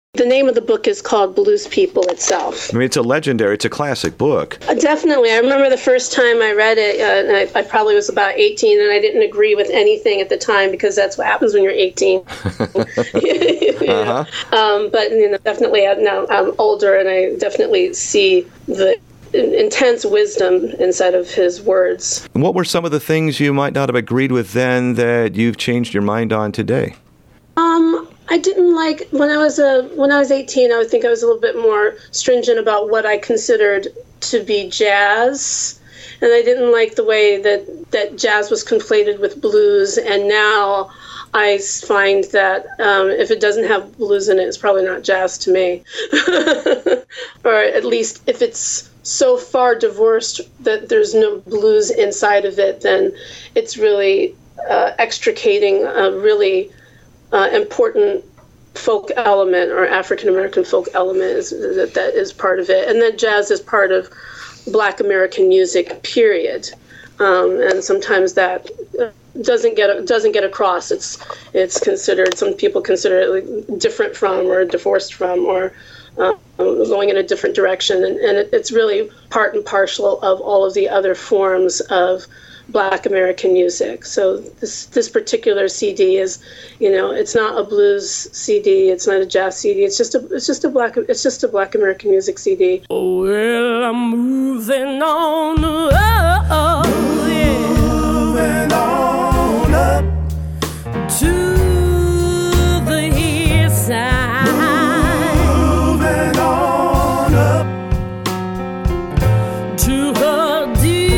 The name of the book is called Blues People itself. I mean, it's a classic book. Definitely. I remember the first time I read it, I probably was about 18, and I didn't agree with anything at the time, because that's what happens when you're 18. But definitely now I'm older, and I definitely see the intense wisdom inside of his words. And what were some of the things you might not have agreed with then that you've changed your mind on today? I didn't like, when I was 18, I would think I was a little bit more stringent about what I considered to be jazz. And I didn't like the way that jazz was conflated with blues. And now I find that if it doesn't have blues in it, it's probably not jazz to me. Or at least if it's so far divorced that there's no blues inside of it, then it's really extricating a really important folk element, or African American folk element, that is part of it. And then jazz is part of Black American music, period. And sometimes that doesn't get across. It's considered, some people consider it different from, or divorced from, or going in a different direction. And it's really part and parcel of all of the other forms of Black American music. So this particular CD is, it's not a blues CD, it's not a jazz CD, it's just a Black American music CD. Oh, well, I'm moving on up, yeah. Moving on up to the east side. Moving on up to her deep.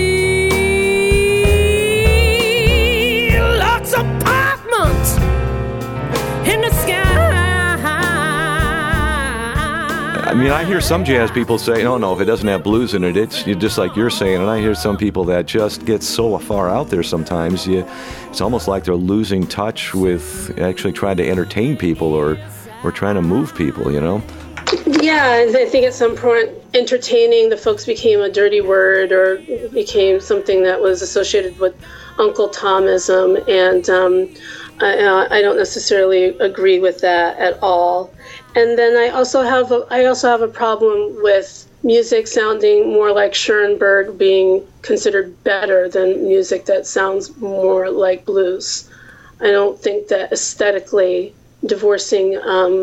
I mean, I hear some jazz people say, no, if it doesn't have blues in it, it's just like you're saying. And I hear some people that just get so far out there sometimes, it's almost like they're losing touch with actually trying to entertain people or trying to move people, Yeah, I think at some point, entertaining the folks became a dirty word, or became something that was associated with Uncle Tomism, and I don't necessarily agree with that at all. And then I also have a problem with music sounding more like Schoenberg being considered better than music that sounds more like blues. I don't think that aesthetically divorcing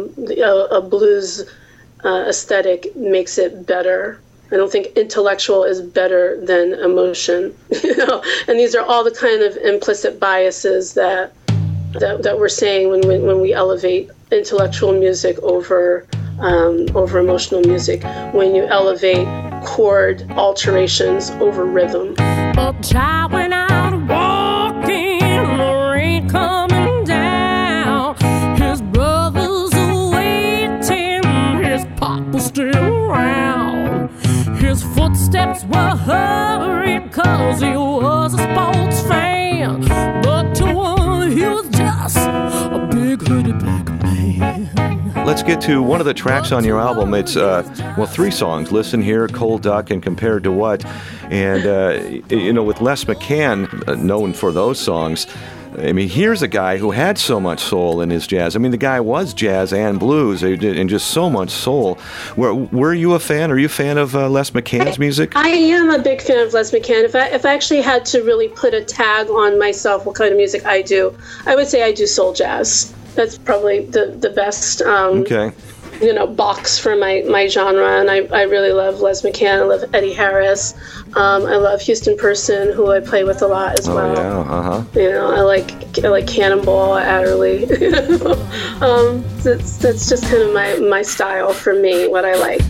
a blues aesthetic makes it better. I don't think intellectual is better than emotion. And these are all the kind of implicit biases that we're saying when we elevate intellectual music over emotional music, when you elevate chord alterations over rhythm. A child went out walking, the rain coming down. His brothers are waiting, his pop was still around. His footsteps were hurried 'cause he was a sports fan, but to one he was just a big hooded black man. Let's get to one of the tracks on your album. It's, 3 songs, Listen Here, Cold Duck, and Compared to What. And, with Les McCann, known for those songs, I mean, here's a guy who had so much soul in his jazz. I mean, the guy was jazz and blues, and just so much soul. Were you a fan? Are you a fan of Les McCann's music? I am a big fan of Les McCann. If I actually had to really put a tag on myself, what kind of music I do, I would say I do soul jazz. That's probably the best box for my genre, and I really love Les McCann. I love Eddie Harris. I love Houston Person, who I play with a lot as well. I like Cannonball Adderley. That's just kind of my style for me, what I like.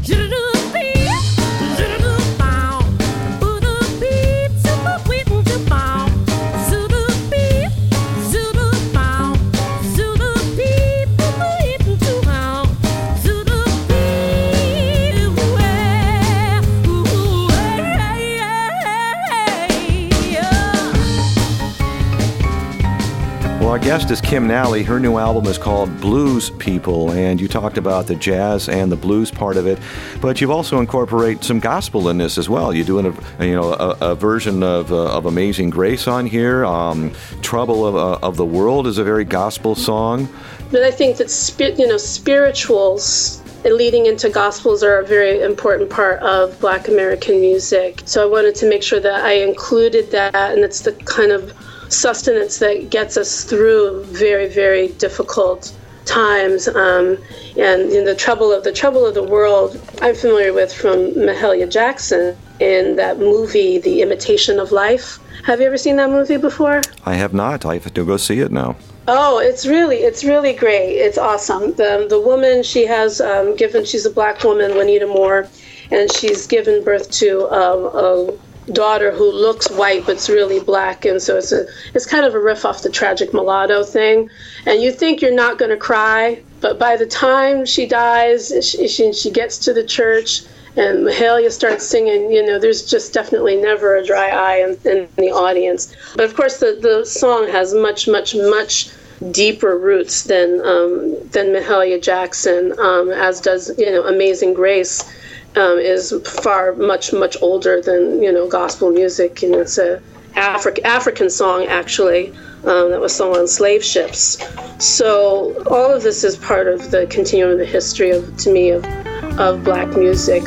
Well, our guest is Kim Nally. Her new album is called Blues People, and you talked about the jazz and the blues part of it, but you've also incorporated some gospel in this as well. You're doing a version of Amazing Grace on here. Trouble of the World is a very gospel song. But I think that spirituals and leading into gospels are a very important part of Black American music. So I wanted to make sure that I included that, and it's the kind of sustenance that gets us through very, very difficult times. And the trouble of the world, I'm familiar with from Mahalia Jackson in that movie, The Imitation of Life. Have you ever seen that movie before? I have not. I have to go see it now. Oh, it's really great. It's awesome. The woman, she's a Black woman, Juanita Moore, and she's given birth to a daughter who looks white but's really Black, and so it's kind of a riff off the Tragic Mulatto thing. And you think you're not going to cry, but by the time she dies, she gets to the church, and Mahalia starts singing. There's just definitely never a dry eye in the audience. But of course, the song has much, much, much deeper roots than Mahalia Jackson, as does Amazing Grace. Is far much older than gospel music, and it's a African song actually that was sung on slave ships. So all of this is part of the continuum of the history of Black music.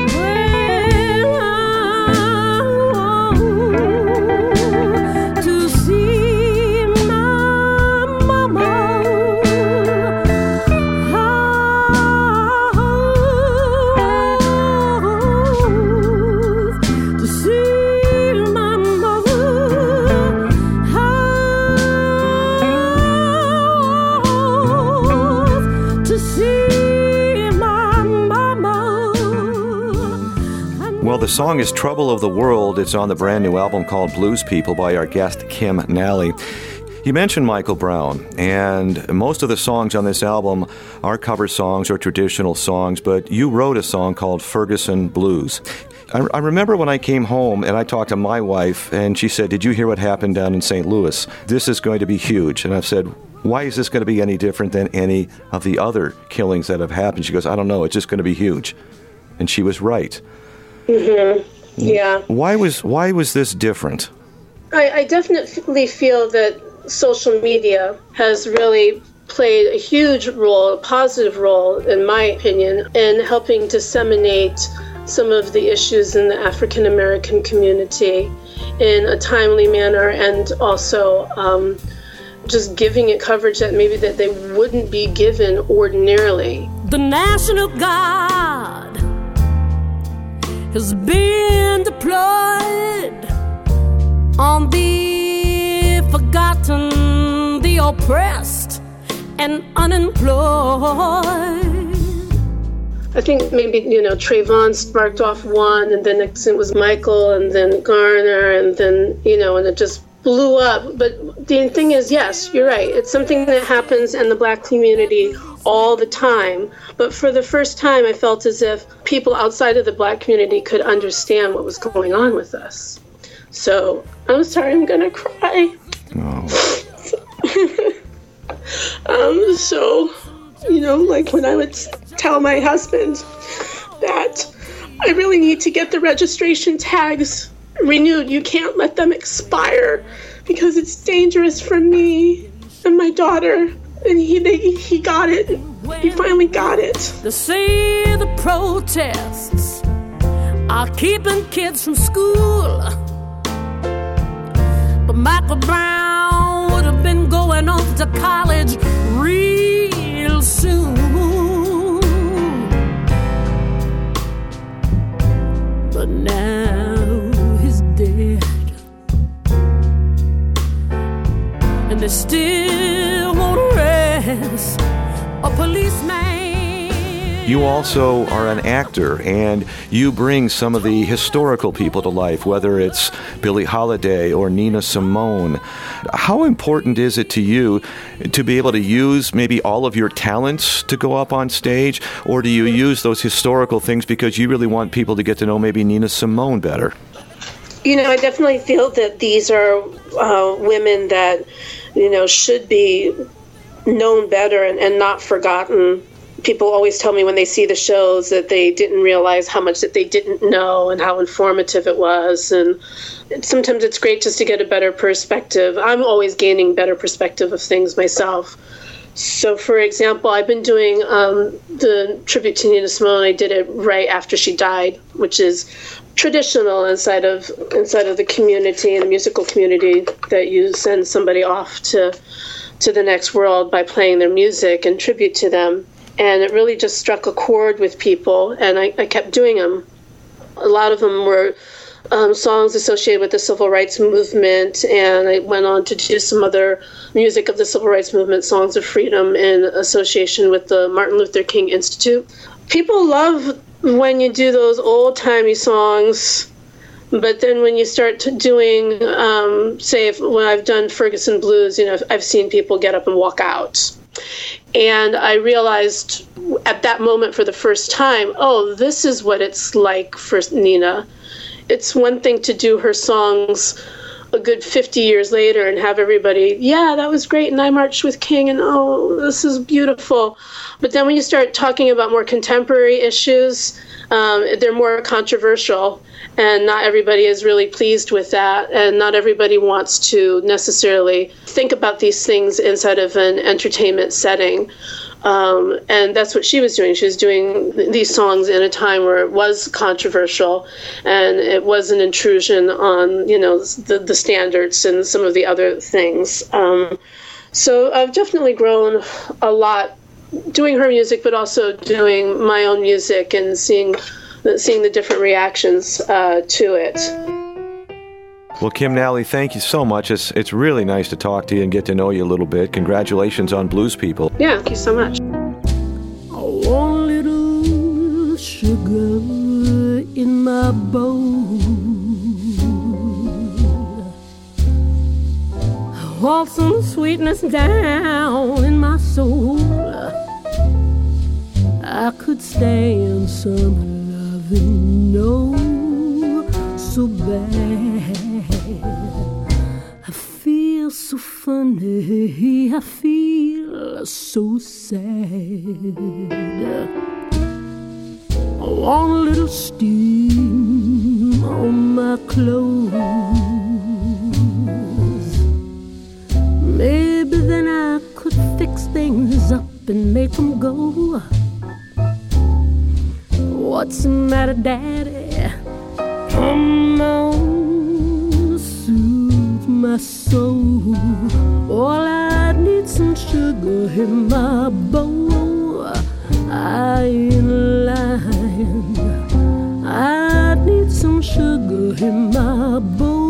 Well, the song is Trouble of the World. It's on the brand new album called Blues People by our guest, Kim Nally. You mentioned Michael Brown, and most of the songs on this album are cover songs or traditional songs, but you wrote a song called Ferguson Blues. I remember when I came home and I talked to my wife, and she said, "Did you hear what happened down in St. Louis? This is going to be huge." And I've said, "Why is this going to be any different than any of the other killings that have happened?" She goes, "I don't know, it's just going to be huge." And she was right. Mm-hmm. Yeah. Why was this different? I definitely feel that social media has really played a huge role, a positive role, in my opinion, in helping disseminate some of the issues in the African American community in a timely manner, and also just giving it coverage that maybe that they wouldn't be given ordinarily. The National Guard has been deployed on the forgotten, the oppressed, and unemployed. I think maybe, Trayvon sparked off one, and then next it was Michael, and then Garner, and then, and it just blew up. But the thing is, yes, you're right. It's something that happens in the Black community all the time. But for the first time, I felt as if people outside of the Black community could understand what was going on with us. So I'm sorry, I'm going to cry. Oh. So, like when I would tell my husband that I really need to get the registration tags renewed, you can't let them expire because it's dangerous for me and my daughter. And he got it. He finally got it. They say the protests are keeping kids from school, but Michael Brown would have been going off to college real soon. But now he's dead, and they still won't arrest a policeman. You also are an actor, and you bring some of the historical people to life, whether it's Billie Holiday or Nina Simone. How important is it to you to be able to use maybe all of your talents to go up on stage, or do you use those historical things because you really want people to get to know maybe Nina Simone better? I definitely feel that these are women that, should be known better and not forgotten. People always tell me when they see the shows that they didn't realize how much that they didn't know and how informative it was. And sometimes it's great just to get a better perspective. I'm always gaining better perspective of things myself. So, for example, I've been doing the tribute to Nina Simone. I did it right after she died, which is traditional inside of the community and the musical community, that you send somebody off to the next world by playing their music in tribute to them. And it really just struck a chord with people, and I kept doing them. A lot of them were songs associated with the civil rights movement, and I went on to do some other music of the civil rights movement, songs of freedom in association with the Martin Luther King Institute. People love when you do those old-timey songs, but then when you start doing, when I've done Ferguson Blues, I've seen people get up and walk out. And I realized at that moment for the first time, oh, this is what it's like for Nina. It's one thing to do her songs a good 50 years later and have everybody, yeah, that was great, and I marched with King, and oh, this is beautiful. But then when you start talking about more contemporary issues, they're more controversial, and not everybody is really pleased with that, and not everybody wants to necessarily think about these things inside of an entertainment setting. And that's what she was doing. She was doing these songs in a time where it was controversial, and it was an intrusion on, the standards and some of the other things. So I've definitely grown a lot doing her music, but also doing my own music and seeing the different reactions to it. Well, Kim Nally, thank you so much. It's really nice to talk to you and get to know you a little bit. Congratulations on Blues People. Yeah, thank you so much. I want a little sugar in my bowl. I want some sweetness down in my soul. I could stand some loving, no, so bad. I feel so funny, I feel so sad. I want a little steam on my clothes. Maybe then I could fix things up and make them go. What's the matter, Daddy? Come on, soothe my soul. All I need some sugar in my bowl. I ain't lying. I need some sugar in my bowl.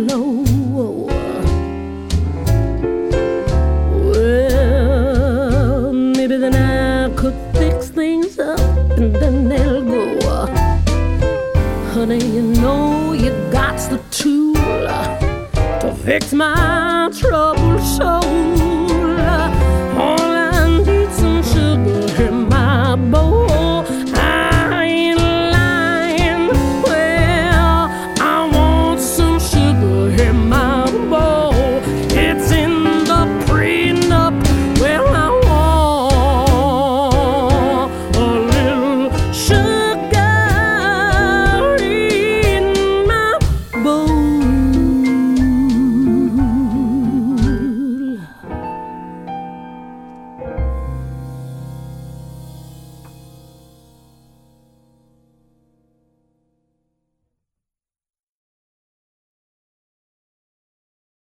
low. Well, maybe then I could fix things up and then they'll go. Honey, you know you got the tool to fix my trouble.